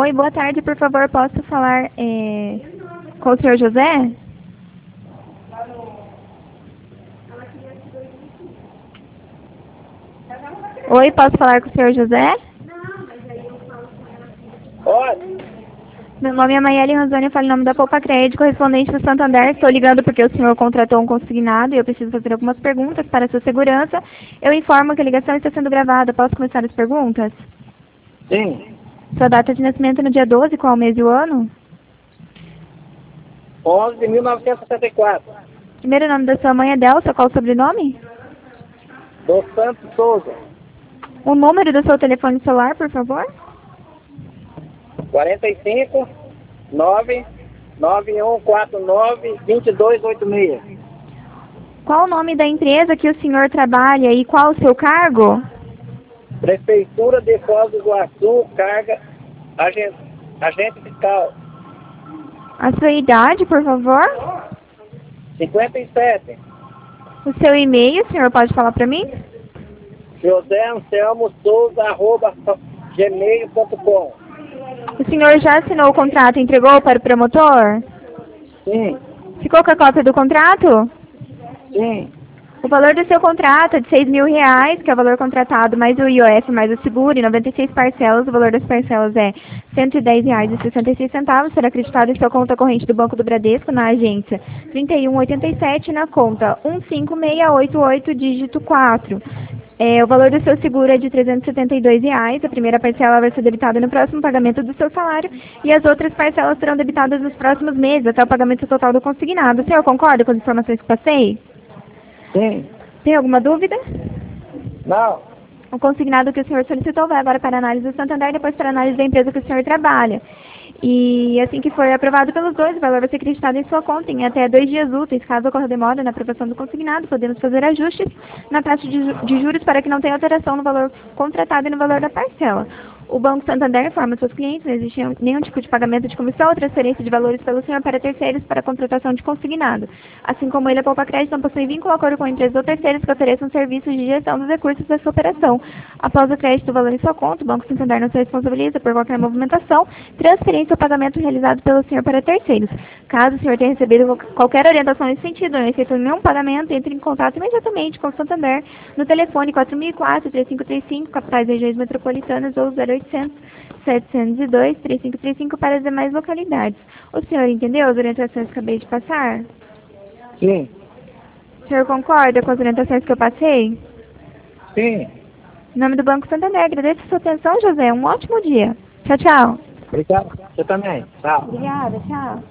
Oi, boa tarde, por favor, posso falar com o senhor José? Oi, posso falar com o senhor José? Pode? Meu nome é Maiele Ranzoni, eu falo em nome da Poupa Crédito, correspondente do Santander. Estou ligando porque o senhor contratou um consignado e eu preciso fazer algumas perguntas para a sua segurança. Eu informo que a ligação está sendo gravada. Posso começar as perguntas? Sim. Sua data de nascimento é no dia 12, qual o mês e o ano? 11 de 1964. Primeiro nome da sua mãe é Delsa, qual o sobrenome? Dos Santos Souza. O número do seu telefone celular, por favor? 45 99149 2286. Qual o nome da empresa que o senhor trabalha e qual o seu cargo? Prefeitura de Foz do Iguaçu, carga, agente fiscal. A sua idade, por favor? 57. O seu e-mail, o senhor pode falar para mim? José Anselmo Souza, @gmail.com. O senhor já assinou o contrato e entregou para o promotor? Sim, Ficou com a cópia do contrato? sim, O valor do seu contrato é de R$ 6.000, que é o valor contratado, mais o IOF, mais o seguro, e 96 parcelas. O valor das parcelas é R$ 110,66. Será acreditado em sua conta corrente do Banco do Bradesco, na agência 3187, na conta 15688, dígito 4. O valor do seu seguro é de R$ 372. A primeira parcela vai ser debitada no próximo pagamento do seu salário e as outras parcelas serão debitadas nos próximos meses, até o pagamento total do consignado. O senhor concorda com as informações que passei? sim. Tem alguma dúvida? Não, O consignado que o senhor solicitou vai agora para a análise do Santander e depois para a análise da empresa que o senhor trabalha. E assim que for aprovado pelos dois, o valor vai ser acreditado em sua conta em até 2 dias úteis. Caso ocorra demora na aprovação do consignado, podemos fazer ajustes na taxa de juros para que não tenha alteração no valor contratado e no valor da parcela. O Banco Santander informa seus clientes, não existe nenhum tipo de pagamento de comissão ou transferência de valores pelo senhor para terceiros para a contratação de consignado. Assim como ele, a Poupa Crédito não possui vínculo ou acordo com empresas ou terceiros que ofereçam serviços de gestão dos recursos da sua operação. Após o crédito do valor em sua conta, o Banco Santander não se responsabiliza por qualquer movimentação, transferência ou pagamento realizado pelo senhor para terceiros. Caso o senhor tenha recebido qualquer orientação nesse sentido, não efetuou nenhum pagamento, entre em contato imediatamente com o Santander no telefone 4004-3535, capitais e regiões metropolitanas, ou 0800 702-3535 para as demais localidades. O senhor entendeu as orientações que acabei de passar? sim, O senhor concorda com as orientações que eu passei? sim. Em nome do Banco Santander, agradeço a sua atenção, José. Um ótimo dia. Tchau, tchau. Obrigado. Você também. Tchau. Obrigada, tchau.